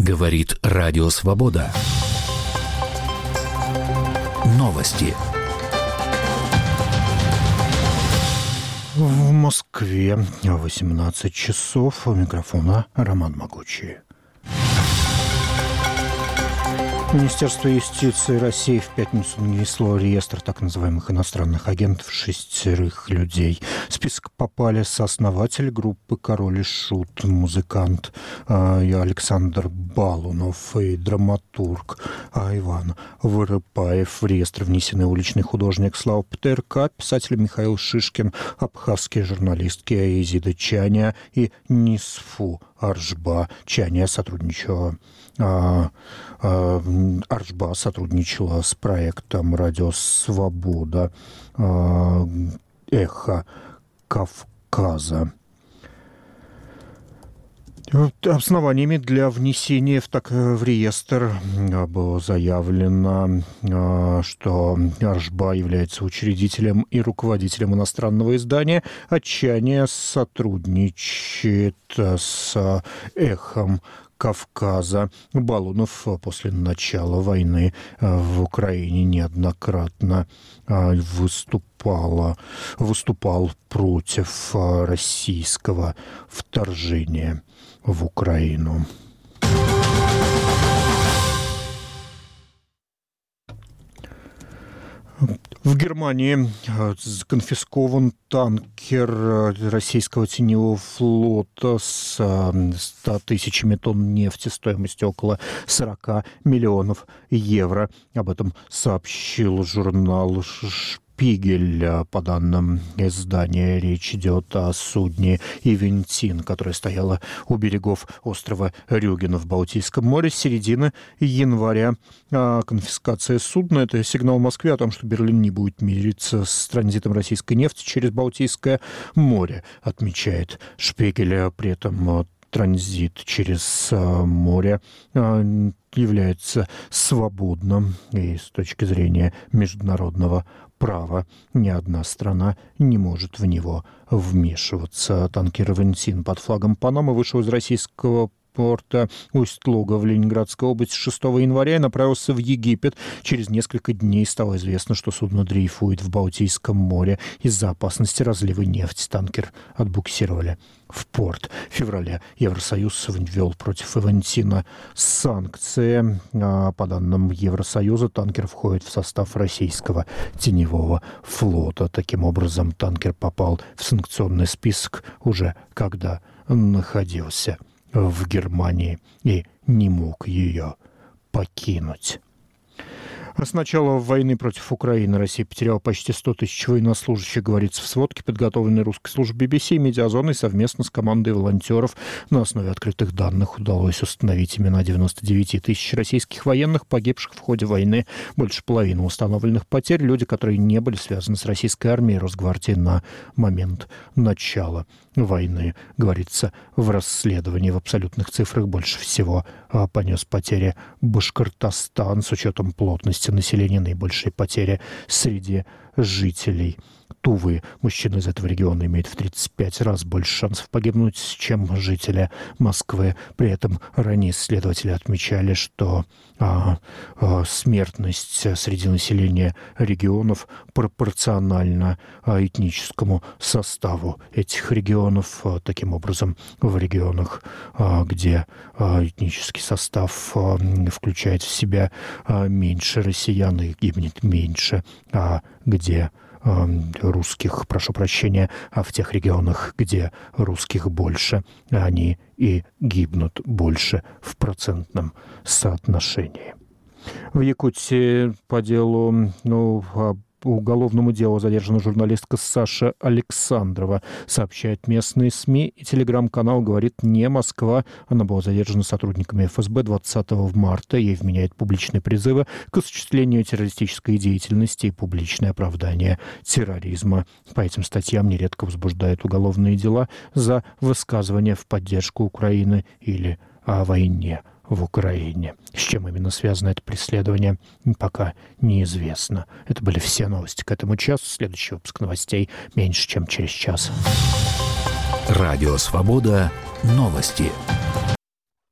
Говорит Радио Свобода. Новости. В Москве 18 часов. У микрофона Роман Могучий. Министерство юстиции России в пятницу нанесло реестр так называемых иностранных агентов 6 людей. В список попали сооснователь группы «Король и Шут», музыкант Александр Балунов и драматург Иван Вырыпаев. В реестр внесены уличный художник Слава Петерка, писатель Михаил Шишкин, абхазские журналистки Аизида Чаня и Нисфу Аржба. Чаня Аржба сотрудничала с проектом «Радио Свобода. Эхо Кавказа». Основаниями для внесения в реестр было заявлено, что Аржба является учредителем и руководителем иностранного издания, а Чаня сотрудничает с «Эхом Кавказа». Балунов после начала войны в Украине неоднократно выступал против российского вторжения в Украину. В Германии конфискован танкер российского теневого флота с 100 тысячами тонн нефти стоимостью около 40 миллионов евро. Об этом сообщил журнал «Шпигель». По данным издания, речь идет о судне «Ивентин», которое стояло у берегов острова Рюген в Балтийском море с середины января. Конфискация судна – это сигнал Москве о том, что Берлин не будет мириться с транзитом российской нефти через Балтийское море, отмечает «Шпигель». При этом транзит через море является свободным, и с точки зрения международного права ни одна страна не может в него вмешиваться. Танкер «Ивентин» под флагом Панамы вышел из российского порта Усть-Луга в Ленинградской области 6 января и направился в Египет. Через несколько дней стало известно, что судно дрейфует в Балтийском море. Из-за опасности разлива нефти танкер отбуксировали в порт. В феврале Евросоюз ввел против «Ивентина» санкции. По данным Евросоюза, танкер входит в состав российского теневого флота. Таким образом, танкер попал в санкционный список уже когда находился в Германии и не мог ее покинуть. С начала войны против Украины Россия потеряла почти 100 тысяч военнослужащих, говорится в сводке, подготовленной русской службой BBC и «Медиазоной» совместно с командой волонтеров. На основе открытых данных удалось установить имена 99 тысяч российских военных, погибших в ходе войны. Больше половины установленных потерь – люди, которые не были связаны с российской армией и Росгвардией на момент начала войны. Говорится в расследовании. В абсолютных цифрах больше всего понес потери Башкортостан. С учетом плотности населения наибольшие потери среди жителей Тувы. Мужчина из этого региона имеет в 35 раз больше шансов погибнуть, чем жители Москвы. При этом ранее исследователи отмечали, что смертность среди населения регионов пропорциональна этническому составу этих регионов. Таким образом, в регионах, где этнический состав включает в себя меньше россиян, их гибнет меньше, а где русских, прошу прощения, а в тех регионах, где русских больше, они и гибнут больше в процентном соотношении. В Якутии по делу, уголовному делу задержана журналистка Саша Александрова, сообщают местные СМИ, и телеграм-канал «Говорит не Москва». Она была задержана сотрудниками ФСБ 20 марта. Ей вменяют публичные призывы к осуществлению террористической деятельности и публичное оправдание терроризма. По этим статьям нередко возбуждают уголовные дела за высказывание в поддержку Украины или о войне в Украине. С чем именно связано это преследование, пока неизвестно. Это были все новости к этому часу. Следующий выпуск новостей меньше, чем через час. Радио «Свобода». Новости.